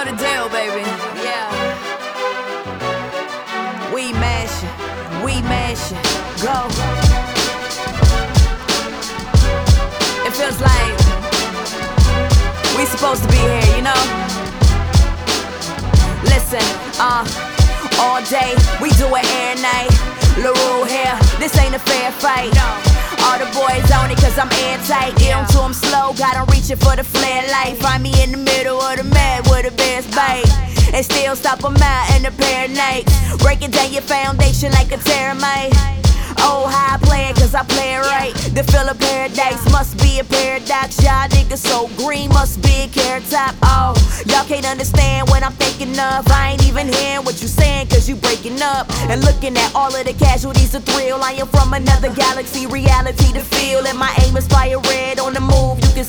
know the deal, baby. Yeah. We mashing, go. It feels like we supposed to be here, you know? Listen, all day, we do it every night. LaRue here, this ain't a fair fight. All the boys on it cause I'm airtight. Get on to them slow, got them reaching for the flare light. Find me in the middle of the mat with the best bite, and still stop them out in a pair of nights. Breaking down your foundation like a termite. Oh, how I play it cause I play it right. The feel of paradise must be a paradox. Y'all niggas so green, must be a carrot top. Oh, y'all can't understand what I'm thinking of. I ain't even hearing what you saying cause you breaking up. And looking at all of the casualties of thrill. I am from another galaxy, reality to feel. And my aim is fire red on the move. You can